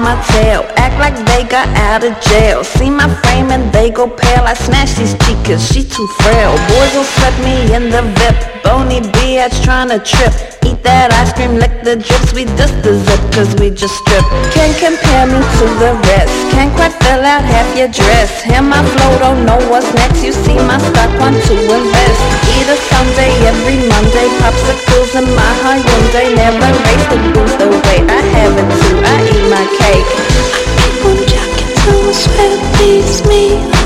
my tail, act like they got out of jail. See my frame and they go pale. I smash these chicas, she too frail. Boys will sweat me in the VIP. Bony bitch tryna trip. Eat that ice cream, lick the drips. We just the zip cause we just strip. Can't compare me to the rest. Can't quite fill out half your dress. Hear my flow, don't know what's next. You see my stock, want to invest. Eat a Sunday every Monday. Popsicles in my Hyundai. Never race to lose the weight. I have it too, I eat my cake. I keep on jacking till I sweat beats me.